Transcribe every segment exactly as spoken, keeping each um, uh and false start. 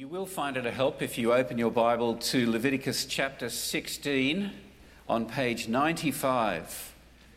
You will find it a help if you open your Bible to Leviticus chapter sixteen on page ninety-five.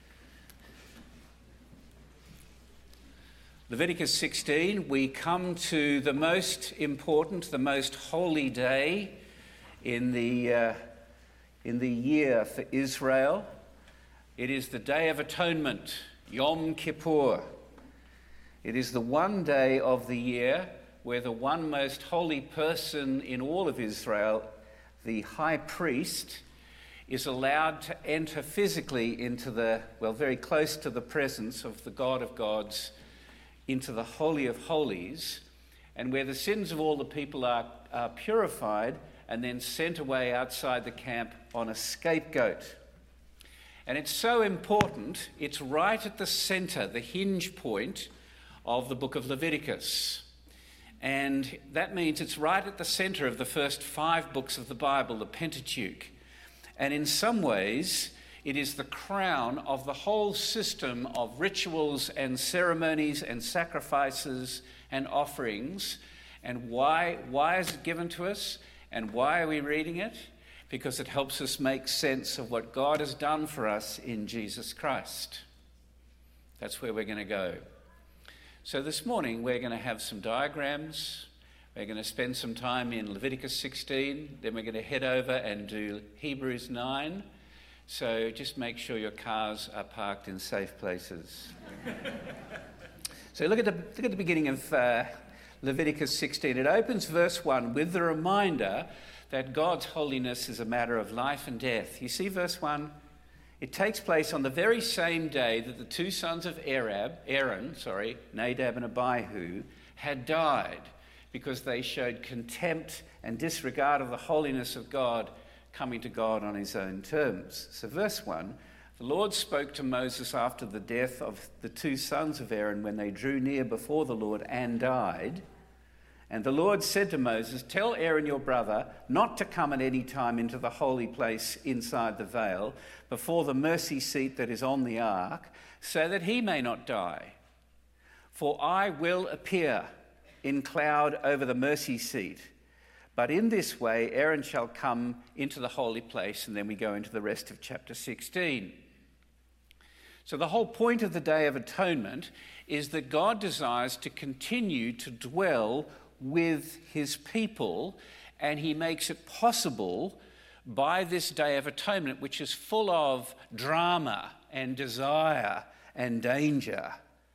Leviticus sixteen, we come to the most important, the most holy day in the, uh, in the year for Israel. It is the Day of Atonement, Yom Kippur. It is the one day of the year where the one most holy person in all of Israel, the high priest, is allowed to enter physically into the, well, very close to the presence of the God of gods, into the Holy of Holies, and where the sins of all the people are, are purified and then sent away outside the camp on a scapegoat. And it's so important, it's right at the center, the hinge point of the book of Leviticus. And that means it's right at the center of the first five books of the Bible, the Pentateuch. And in some ways, it is the crown of the whole system of rituals and ceremonies and sacrifices and offerings. And why, why is it given to us? And why are we reading it? Because it helps us make sense of what God has done for us in Jesus Christ. That's where we're going to go. So this morning we're going to have some diagrams. We're going to spend some time in Leviticus sixteen. Then we're going to head over and do Hebrews nine. So just make sure your cars are parked in safe places. So look at the, look at the beginning of uh, Leviticus sixteen. It opens verse one with the reminder that God's holiness is a matter of life and death. You see verse one? It takes place on the very same day that the two sons of Aaron, Aaron, sorry, Nadab and Abihu, had died because they showed contempt and disregard of the holiness of God, coming to God on his own terms. So verse one, the Lord spoke to Moses after the death of the two sons of Aaron when they drew near before the Lord and died. And the Lord said to Moses, "Tell Aaron your brother not to come at any time into the holy place inside the veil, before the mercy seat that is on the ark, so that he may not die. For I will appear in cloud over the mercy seat. But in this way Aaron shall come into the holy place," and then we go into the rest of chapter sixteen. So the whole point of the Day of Atonement is that God desires to continue to dwell with his people, and he makes it possible by this Day of Atonement, which is full of drama and desire and danger.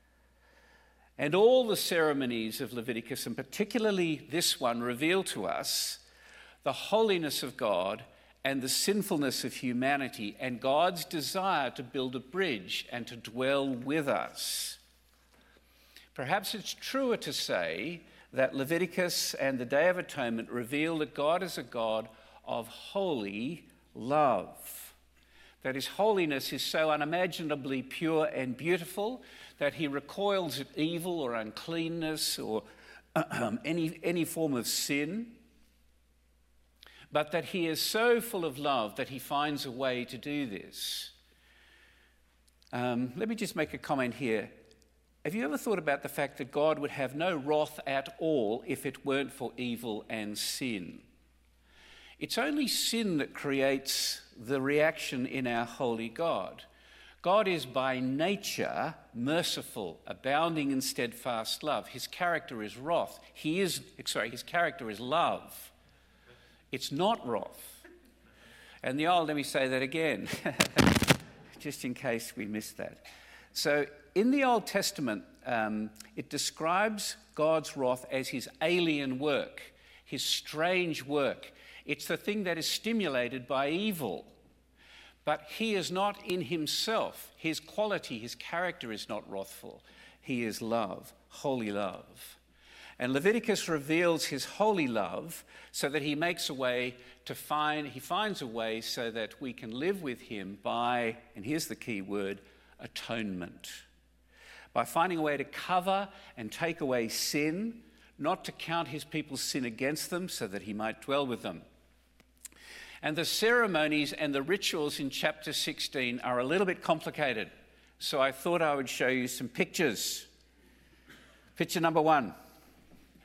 And all the ceremonies of Leviticus, and particularly this one, reveal to us the holiness of God and the sinfulness of humanity, and God's desire to build a bridge and to dwell with us. Perhaps it's truer to say that Leviticus and the Day of Atonement reveal that God is a God of holy love. That his holiness is so unimaginably pure and beautiful that he recoils at evil or uncleanness or um, any, any form of sin, but that he is so full of love that he finds a way to do this. Um, let me just make a comment here. Have you ever thought about the fact that God would have no wrath at all if it weren't for evil and sin? It's only sin that creates the reaction in our holy God. God is by nature merciful, abounding in steadfast love. His character is wrath. He is, sorry, his character is love. It's not wrath. And the old, let me say that again, just in case we missed that. So in the Old Testament, um, it describes God's wrath as his alien work, his strange work. It's the thing that is stimulated by evil. But he is not in himself. His quality, his character is not wrathful. He is love, holy love. And Leviticus reveals his holy love so that he makes a way to find, he finds a way so that we can live with him by, and here's the key word, atonement. By finding a way to cover and take away sin, not to count his people's sin against them so that he might dwell with them. And the ceremonies and the rituals in chapter sixteen are a little bit complicated. So I thought I would show you some pictures. Picture number one.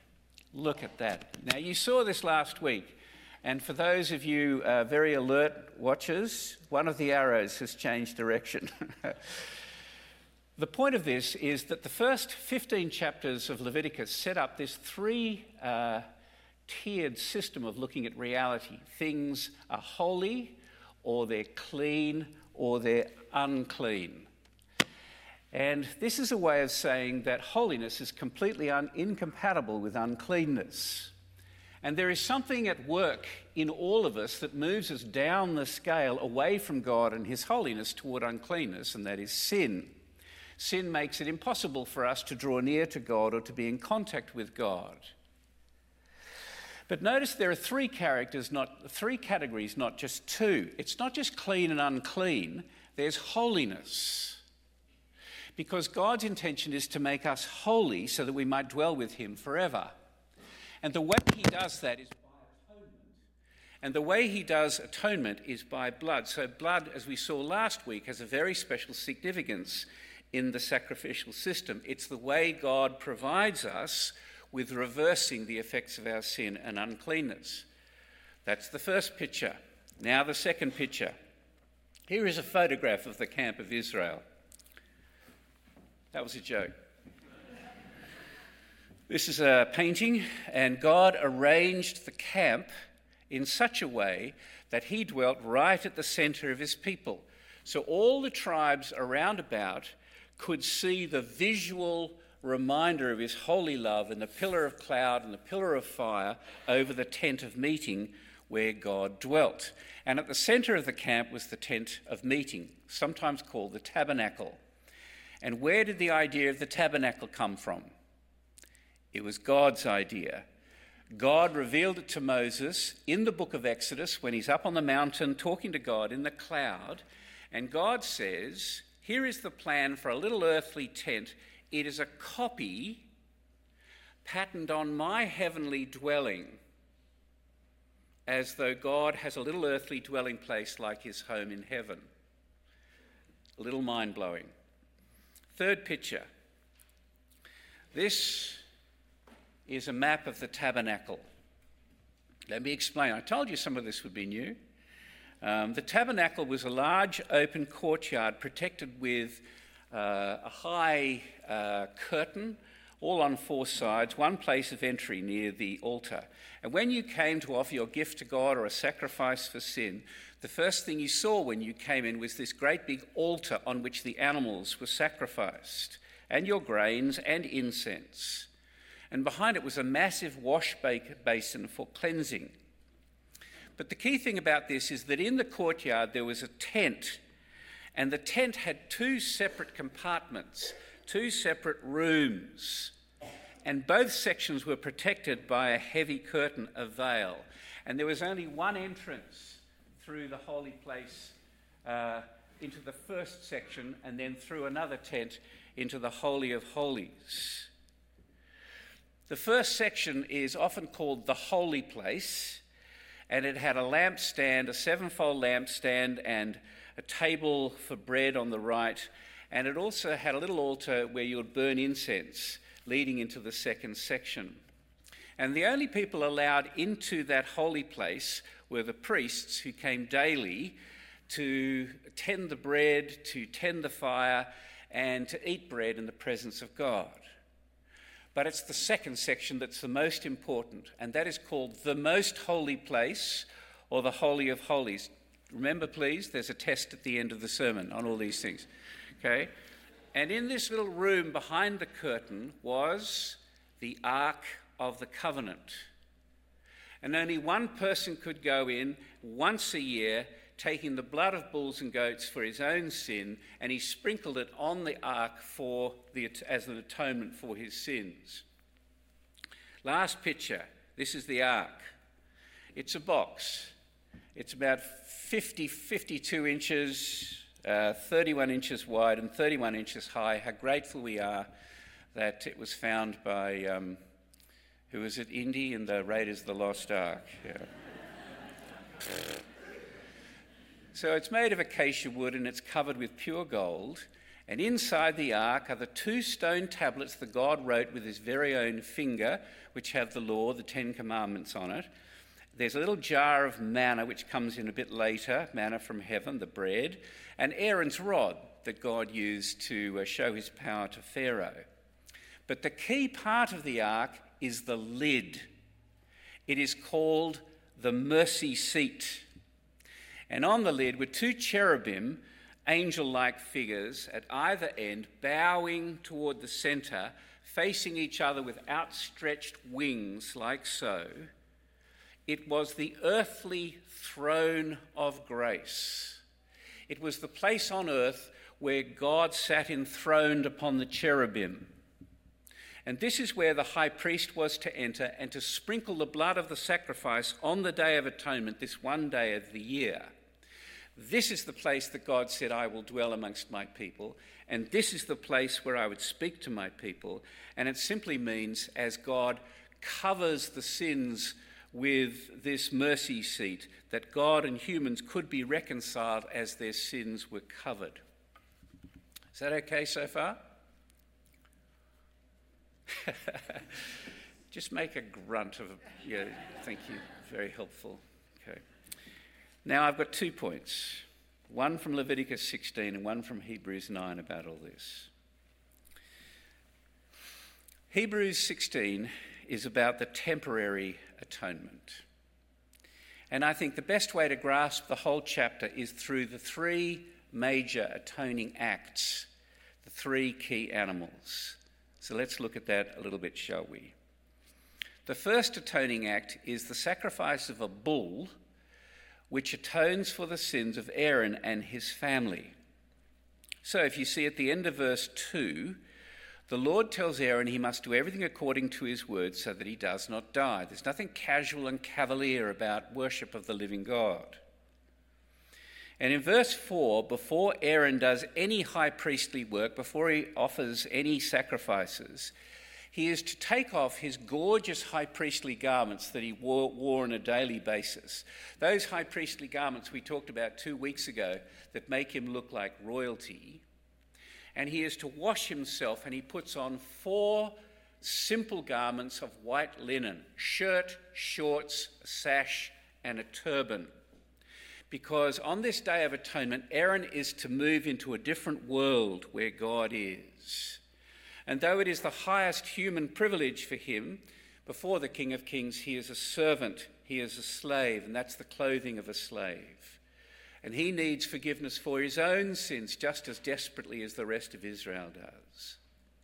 Look at that. Now, you saw this last week, and for those of you uh, very alert watchers, one of the arrows has changed direction. The point of this is that the first fifteen chapters of Leviticus set up this three uh, tiered system of looking at reality. Things are holy, or they're clean, or they're unclean. And this is a way of saying that holiness is completely un- incompatible with uncleanness. And there is something at work in all of us that moves us down the scale away from God and his holiness toward uncleanness, and that is sin. Sin makes it impossible for us to draw near to God or to be in contact with God. But notice there are three characters, not three categories, not just two. It's not just clean and unclean, there's holiness. Because God's intention is to make us holy so that we might dwell with him forever. And the way he does that is by atonement. And the way he does atonement is by blood. So blood, as we saw last week, has a very special significance in the sacrificial system. It's the way God provides us with reversing the effects of our sin and uncleanness. That's the first picture. Now the second picture. Here is a photograph of the camp of Israel. That was a joke. This is a painting, and God arranged the camp in such a way that he dwelt right at the centre of his people. So all the tribes around about could see the visual reminder of his holy love in the pillar of cloud and the pillar of fire over the tent of meeting where God dwelt. And at the centre of the camp was the tent of meeting, sometimes called the tabernacle. And where did the idea of the tabernacle come from? It was God's idea. God revealed it to Moses in the book of Exodus when he's up on the mountain talking to God in the cloud. And God says, here is the plan for a little earthly tent. It is a copy patterned on my heavenly dwelling, as though God has a little earthly dwelling place like his home in heaven. A little mind-blowing. Third picture. This is a map of the tabernacle. Let me explain. I told you some of this would be new. Um, the tabernacle was a large open courtyard protected with uh, a high uh, curtain, all on four sides, one place of entry near the altar. And when you came to offer your gift to God or a sacrifice for sin, the first thing you saw when you came in was this great big altar on which the animals were sacrificed, and your grains and incense. And behind it was a massive wash basin for cleansing. But the key thing about this is that in the courtyard there was a tent, and the tent had two separate compartments, two separate rooms, and both sections were protected by a heavy curtain, a veil. And there was only one entrance through the holy place uh, into the first section, and then through another tent into the Holy of Holies. The first section is often called the holy place, and it had a lampstand, a sevenfold lampstand, and a table for bread on the right, and it also had a little altar where you would burn incense, leading into the second section. And the only people allowed into that holy place were the priests who came daily to tend the bread, to tend the fire, and to eat bread in the presence of God. But it's the second section that's the most important, and that is called the most holy place, or the Holy of Holies. Remember, please, there's a test at the end of the sermon on all these things. Okay? And in this little room behind the curtain was the Ark of the Covenant. And only one person could go in once a year, taking the blood of bulls and goats for his own sin, and he sprinkled it on the ark for the, as an atonement for his sins. Last picture. This is the ark. It's a box. It's about fifty, fifty-two inches, uh, thirty-one inches wide and thirty-one inches high. How grateful we are that it was found by... Um, Who was it? Indy in the Raiders of the Lost Ark. Yeah. So it's made of acacia wood and it's covered with pure gold. And inside the ark are the two stone tablets that God wrote with his very own finger, which have the law, the Ten Commandments on it. There's a little jar of manna, which comes in a bit later, manna from heaven, the bread, and Aaron's rod that God used to uh, show his power to Pharaoh. But the key part of the ark is the lid. It is called the mercy seat. And on the lid were two cherubim, angel-like figures at either end, bowing toward the centre, facing each other with outstretched wings like so. It was the earthly throne of grace. It was the place on earth where God sat enthroned upon the cherubim. And this is where the high priest was to enter and to sprinkle the blood of the sacrifice on the Day of Atonement, this one day of the year. This is the place that God said, I will dwell amongst my people, and this is the place where I would speak to my people. And it simply means as God covers the sins with this mercy seat, that God and humans could be reconciled as their sins were covered. Is that okay so far? Just make a grunt of, yeah, thank you, very helpful. Okay. Now I've got two points, one from Leviticus sixteen and one from Hebrews nine about all this. Hebrews sixteen is about the temporary atonement. And I think the best way to grasp the whole chapter is through the three major atoning acts, the three key animals. So let's look at that a little bit, shall we? The first atoning act is the sacrifice of a bull, which atones for the sins of Aaron and his family. So if you see at the end of verse two, the Lord tells Aaron he must do everything according to his word so that he does not die. There's nothing casual and cavalier about worship of the living God. And in verse four, before Aaron does any high priestly work, before he offers any sacrifices, he is to take off his gorgeous high priestly garments that he wore, wore on a daily basis. Those high priestly garments we talked about two weeks ago that make him look like royalty. And he is to wash himself, and he puts on four simple garments of white linen, shirt, shorts, a sash, and a turban. Because on this Day of Atonement, Aaron is to move into a different world where God is. And though it is the highest human privilege for him, before the King of Kings, he is a servant, he is a slave, and that's the clothing of a slave. And he needs forgiveness for his own sins just as desperately as the rest of Israel does.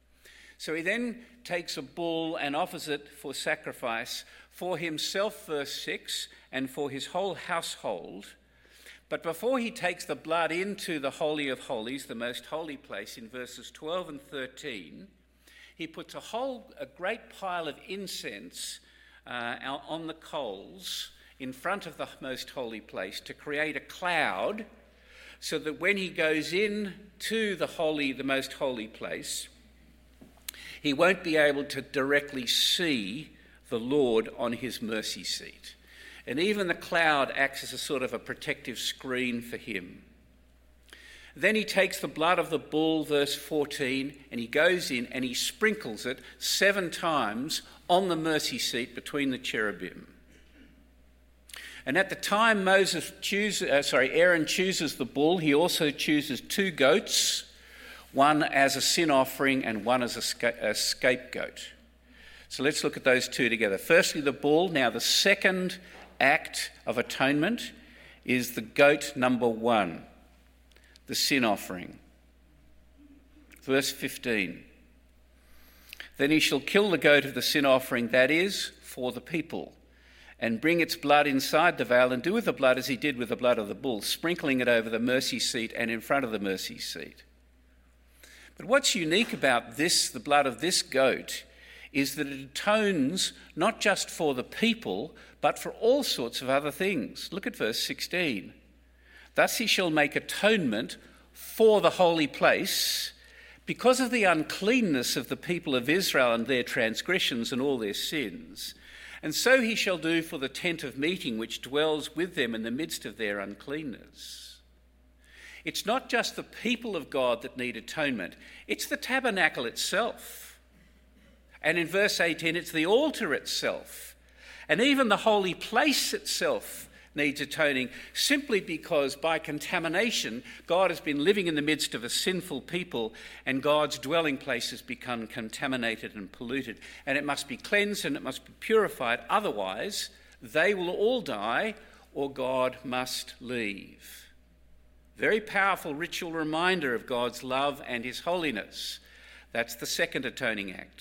So he then takes a bull and offers it for sacrifice for himself, verse six, and for his whole household. But before he takes the blood into the Holy of Holies, the most holy place, in verses twelve and thirteen, he puts a whole, a great pile of incense uh, on the coals in front of the most holy place to create a cloud so that when he goes in to the holy, the most holy place, he won't be able to directly see the Lord on his mercy seat. And even the cloud acts as a sort of a protective screen for him. Then he takes the blood of the bull, verse fourteen, and he goes in and he sprinkles it seven times on the mercy seat between the cherubim. And at the time Moses chooses, uh, sorry, Aaron chooses the bull, he also chooses two goats, one as a sin offering and one as a, sca- a scapegoat. So let's look at those two together. Firstly, the bull. Now, the second act of atonement is the goat number one, the sin offering. Verse fifteen. Then he shall kill the goat of the sin offering, that is, for the people, and bring its blood inside the veil, and do with the blood as he did with the blood of the bull, sprinkling it over the mercy seat and in front of the mercy seat. But what's unique about this, the blood of this goat, is that it atones not just for the people, but for all sorts of other things. Look at verse sixteen. Thus he shall make atonement for the holy place, because of the uncleanness of the people of Israel and their transgressions and all their sins. And so he shall do for the tent of meeting, which dwells with them in the midst of their uncleanness. It's not just the people of God that need atonement, it's the tabernacle itself. And in verse eighteen, it's the altar itself. And even the holy place itself needs atoning, simply because by contamination, God has been living in the midst of a sinful people, and God's dwelling place has become contaminated and polluted. And it must be cleansed and it must be purified, otherwise they will all die or God must leave. Very powerful ritual reminder of God's love and his holiness. That's the second atoning act.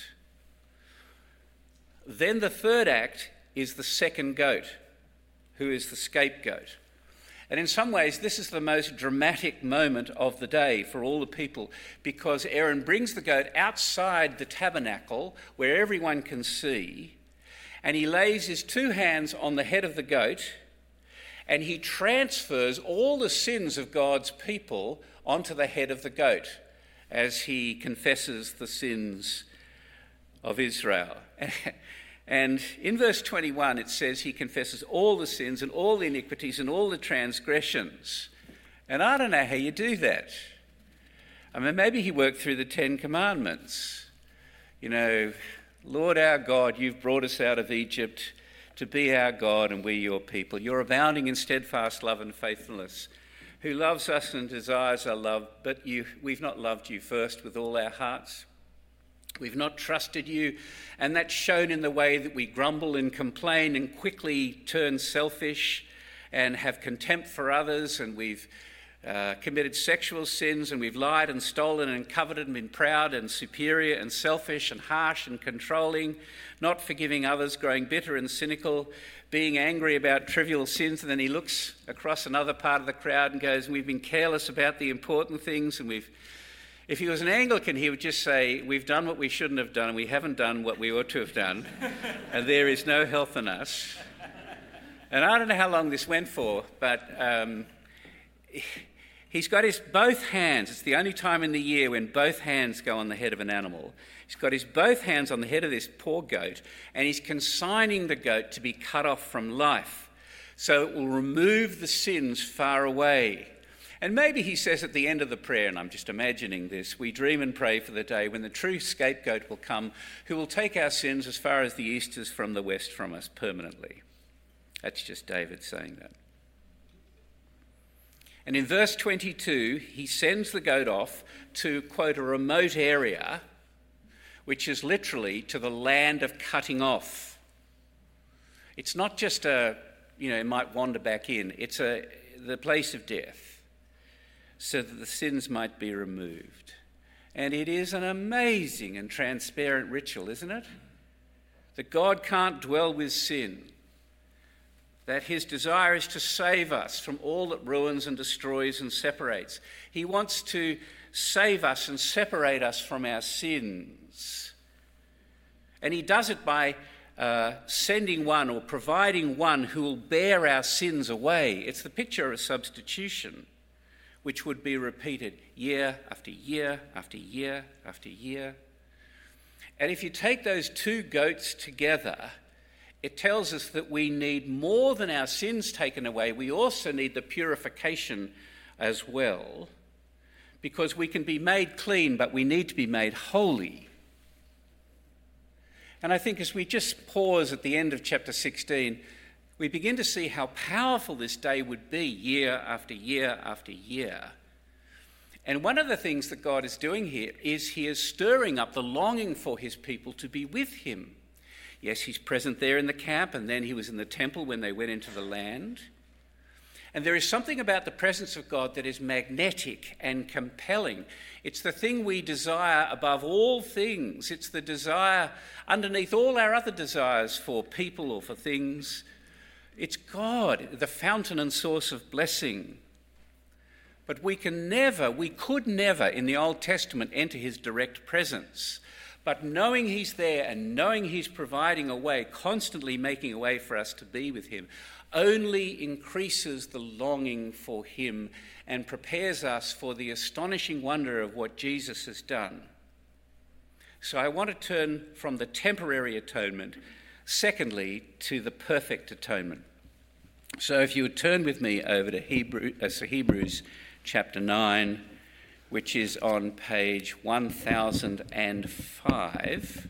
Then the third act is the second goat, who is the scapegoat. And in some ways, this is the most dramatic moment of the day for all the people, because Aaron brings the goat outside the tabernacle where everyone can see, and he lays his two hands on the head of the goat, and he transfers all the sins of God's people onto the head of the goat as he confesses the sins of Israel. And in verse twenty-one, it says he confesses all the sins and all the iniquities and all the transgressions. And I don't know how you do that. I mean, maybe he worked through the Ten Commandments. You know, Lord our God, you've brought us out of Egypt to be our God and we your people. You're abounding in steadfast love and faithfulness, who loves us and desires our love, but you, we've not loved you first with all our hearts. We've not trusted you, and that's shown in the way that we grumble and complain and quickly turn selfish and have contempt for others, and we've uh, committed sexual sins, and we've lied and stolen and coveted and been proud and superior and selfish and harsh and controlling, not forgiving others, growing bitter and cynical, being angry about trivial sins. And then he looks across another part of the crowd and goes, we've been careless about the important things, and we've If he was an Anglican, he would just say, we've done what we shouldn't have done, and we haven't done what we ought to have done, and there is no health in us. And I don't know how long this went for, but um, he's got his both hands. It's the only time in the year when both hands go on the head of an animal. He's got his both hands on the head of this poor goat, and he's consigning the goat to be cut off from life, so it will remove the sins far away. And maybe he says at the end of the prayer, and I'm just imagining this, we dream and pray for the day when the true scapegoat will come, who will take our sins as far as the east is from the west from us permanently. That's just David saying that. And in verse twenty-two, he sends the goat off to, quote, a remote area, which is literally to the land of cutting off. It's not just a, you know, it might wander back in. It's a the place of death, so that the sins might be removed. And it is an amazing and transparent ritual, isn't it? That God can't dwell with sin, that his desire is to save us from all that ruins and destroys and separates. He wants to save us and separate us from our sins. And he does it by uh, sending one or providing one who will bear our sins away. It's the picture of a substitution, which would be repeated year after year after year after year. And if you take those two goats together, it tells us that we need more than our sins taken away. We also need the purification as well, because we can be made clean, but we need to be made holy. And I think as we just pause at the end of chapter sixteen, we begin to see how powerful this day would be year after year after year. And one of the things that God is doing here is he is stirring up the longing for his people to be with him. Yes, he's present there in the camp, and then he was in the temple when they went into the land. And there is something about the presence of God that is magnetic and compelling. It's the thing we desire above all things. It's the desire underneath all our other desires for people or for things. It's God, the fountain and source of blessing. But we can never, we could never in the Old Testament enter his direct presence. But knowing he's there and knowing he's providing a way, constantly making a way for us to be with him, only increases the longing for him and prepares us for the astonishing wonder of what Jesus has done. So I want to turn from the temporary atonement, secondly, to the perfect atonement. So if you would turn with me over to Hebrew, uh, so Hebrews chapter nine, which is on page one thousand five.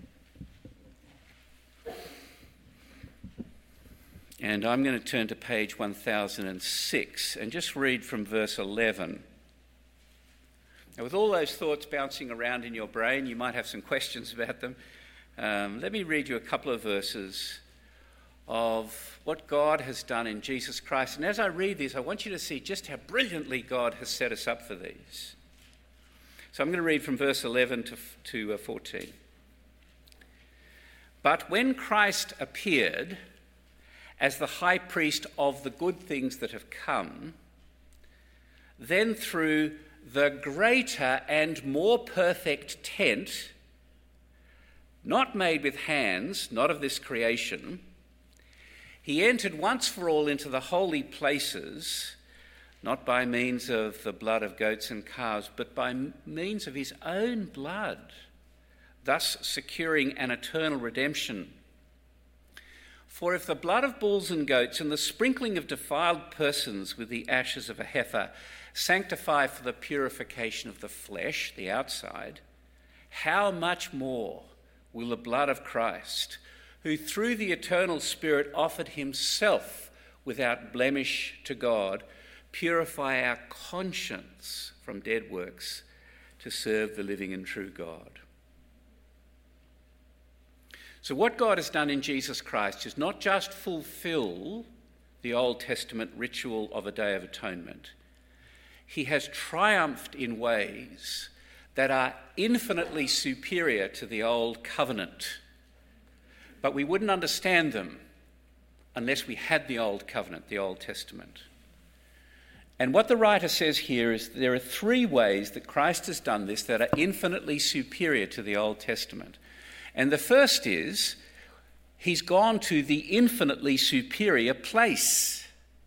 And I'm going to turn to page one thousand six and just read from verse eleven. Now, with all those thoughts bouncing around in your brain, you might have some questions about them. Um, let me read you a couple of verses of what God has done in Jesus Christ. And as I read these, I want you to see just how brilliantly God has set us up for these. So I'm going to read from verse eleven to, to uh, fourteen. But when Christ appeared as the high priest of the good things that have come, then through the greater and more perfect tent, not made with hands, not of this creation, he entered once for all into the holy places, not by means of the blood of goats and calves, but by means of his own blood, thus securing an eternal redemption. For if the blood of bulls and goats and the sprinkling of defiled persons with the ashes of a heifer sanctify for the purification of the flesh, the outside, how much more will the blood of Christ, who through the eternal Spirit offered himself without blemish to God, purify our conscience from dead works to serve the living and true God. So what God has done in Jesus Christ is not just fulfill the Old Testament ritual of a Day of Atonement. He has triumphed in ways that are infinitely superior to the Old Covenant. But we wouldn't understand them unless we had the Old Covenant, the Old Testament. And what the writer says here is there are three ways that Christ has done this that are infinitely superior to the Old Testament. And the first is he's gone to the infinitely superior place.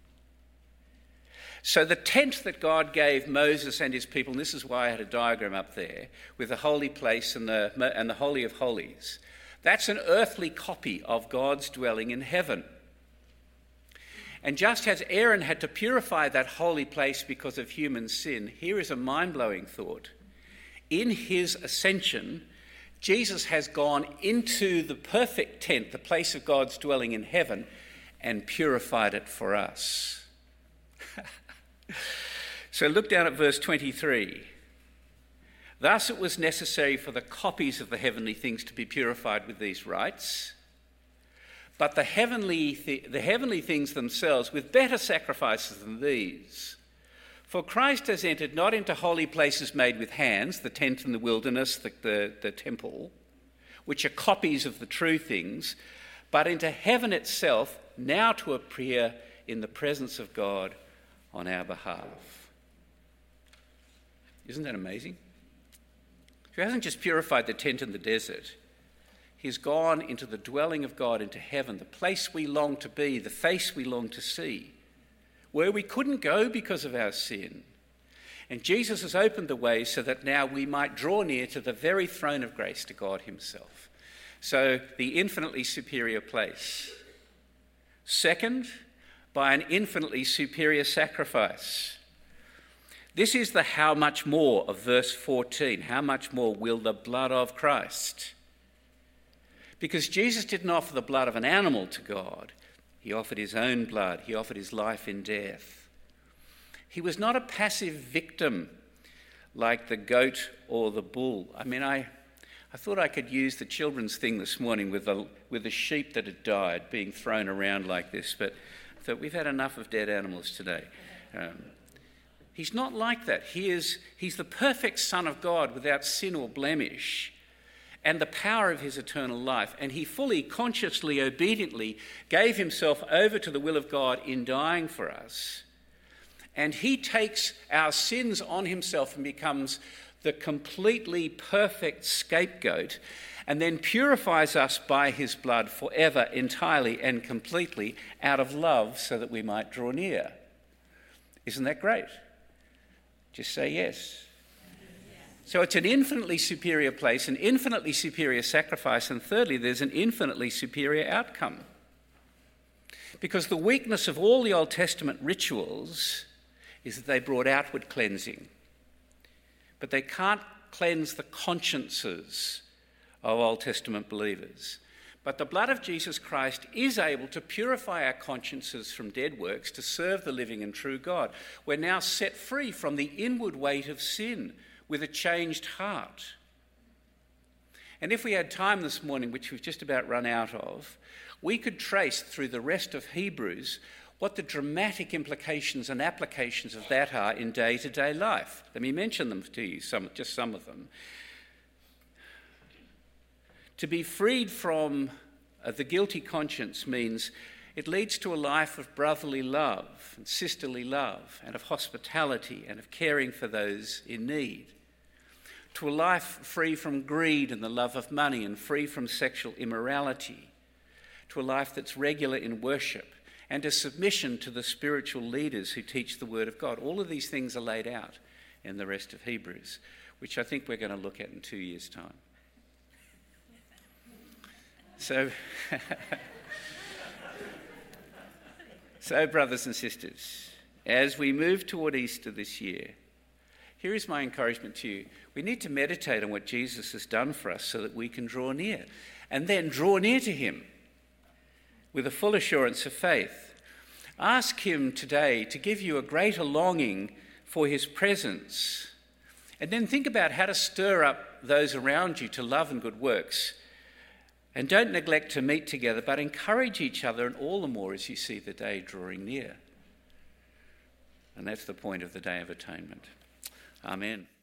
So the tent that God gave Moses and his people, and this is why I had a diagram up there, with the holy place and the, and the Holy of Holies, that's an earthly copy of God's dwelling in heaven. And just as Aaron had to purify that holy place because of human sin, here is a mind-blowing thought. In his ascension, Jesus has gone into the perfect tent, the place of God's dwelling in heaven, and purified it for us. So look down at verse twenty-three. Thus it was necessary for the copies of the heavenly things to be purified with these rites, but the heavenly, th- the heavenly things themselves with better sacrifices than these. For Christ has entered not into holy places made with hands, the tent in the wilderness, the, the, the temple, which are copies of the true things, but into heaven itself, now to appear in the presence of God on our behalf. Isn't that amazing? He hasn't just purified the tent in the desert. He's gone into the dwelling of God, into heaven, the place we long to be, the face we long to see, where we couldn't go because of our sin. And Jesus has opened the way so that now we might draw near to the very throne of grace, to God himself. So the infinitely superior place. Second, by an infinitely superior sacrifice. This is the how much more of verse fourteen. How much more will the blood of Christ? Because Jesus didn't offer the blood of an animal to God. He offered his own blood. He offered his life in death. He was not a passive victim like the goat or the bull. I mean, I, I thought I could use the children's thing this morning with the, with the sheep that had died being thrown around like this, but I thought we've had enough of dead animals today. Um, he's not like that. He is, he's the perfect Son of God without sin or blemish, and the power of his eternal life. And he fully, consciously, obediently gave himself over to the will of God in dying for us. And he takes our sins on himself and becomes the completely perfect scapegoat, and then purifies us by his blood forever, entirely and completely, out of love, so that we might draw near. Isn't that great? Just say yes. So it's an infinitely superior place, an infinitely superior sacrifice, and thirdly, there's an infinitely superior outcome. Because the weakness of all the Old Testament rituals is that they brought outward cleansing. But they can't cleanse the consciences of Old Testament believers. But the blood of Jesus Christ is able to purify our consciences from dead works to serve the living and true God. We're now set free from the inward weight of sin with a changed heart. And if we had time this morning, which we've just about run out of, we could trace through the rest of Hebrews what the dramatic implications and applications of that are in day-to-day life. Let me mention them to you, some, just some of them. To be freed from uh, the guilty conscience means it leads to a life of brotherly love and sisterly love and of hospitality and of caring for those in need. To a life free from greed and the love of money and free from sexual immorality. To a life that's regular in worship and a submission to the spiritual leaders who teach the Word of God. All of these things are laid out in the rest of Hebrews, which I think we're going to look at in two years' time. So, so brothers and sisters, as we move toward Easter this year, here is my encouragement to you. We need to meditate on what Jesus has done for us so that we can draw near, and then draw near to him with a full assurance of faith. Ask him today to give you a greater longing for his presence, and then think about how to stir up those around you to love and good works. And don't neglect to meet together, but encourage each other, and all the more as you see the day drawing near. And that's the point of the Day of Atonement. Amen.